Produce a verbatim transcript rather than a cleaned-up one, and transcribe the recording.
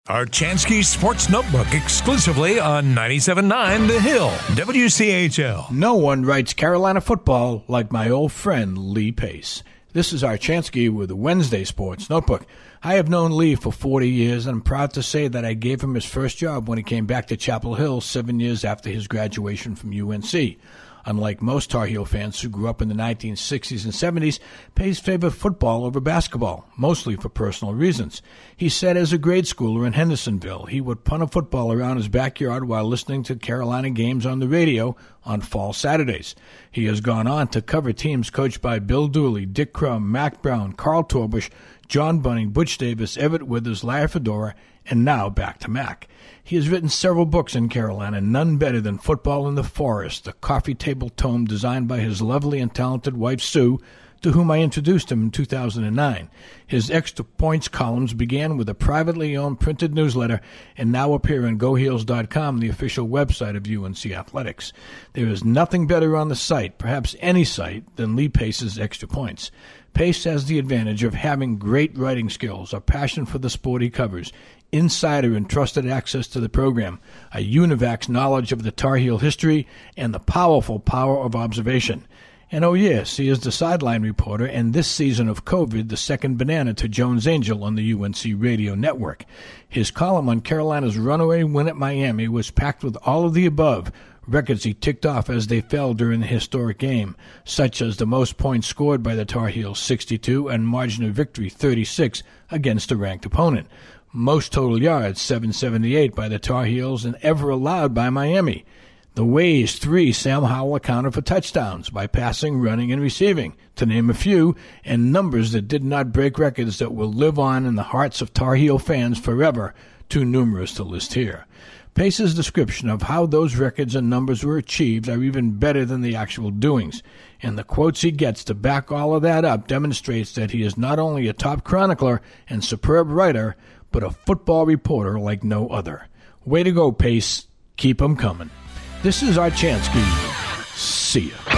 Archansky Sports Notebook exclusively on ninety-seven point nine The Hill, W C H L. No one writes Carolina football like my old friend Lee Pace. This is Archansky with the Wednesday Sports Notebook. I have known Lee for forty years, and I'm proud to say that I gave him his first job when he came back to Chapel Hill seven years after his graduation from U N C. Unlike most Tar Heel fans who grew up in the nineteen sixties and seventies, Pace favored football over basketball, mostly for personal reasons. He said as a grade schooler in Hendersonville, he would punt a football around his backyard while listening to Carolina games on the radio on fall Saturdays. He has gone on to cover teams coached by Bill Dooley, Dick Crum, Mac Brown, Carl Torbush, John Bunning, Butch Davis, Everett Withers, Larry Fedora, and now back to Mac. He has written several books in Carolina, none better than Football in the Forest, a coffee table tome designed by his lovely and talented wife, Sue, to whom I introduced him in two thousand nine. His Extra Points columns began with a privately owned printed newsletter and now appear on Go Heels dot com, the official website of U N C Athletics. There is nothing better on the site, perhaps any site, than Lee Pace's Extra Points. Pace has the advantage of having great writing skills, a passion for the sport he covers, insider and trusted access to the program, a UNIVAC's knowledge of the Tar Heel history, and the powerful power of observation. And oh yes, he is the sideline reporter, and this season of COVID, the second banana to Jones Angell on the U N C radio network. His column on Carolina's runaway win at Miami was packed with all of the above, records he ticked off as they fell during the historic game, such as the most points scored by the Tar Heels, sixty-two, and margin of victory, thirty-six, against a ranked opponent. Most total yards, seven seventy-eight, by the Tar Heels and ever allowed by Miami. The ways, three, Sam Howell accounted for touchdowns by passing, running, and receiving, to name a few, and numbers that did not break records that will live on in the hearts of Tar Heel fans forever, too numerous to list here. Pace's description of how those records and numbers were achieved are even better than the actual doings, and the quotes he gets to back all of that up demonstrates that he is not only a top chronicler and superb writer, but a football reporter like no other. Way to go, Pace. Keep 'em coming. This is Archansky. See ya.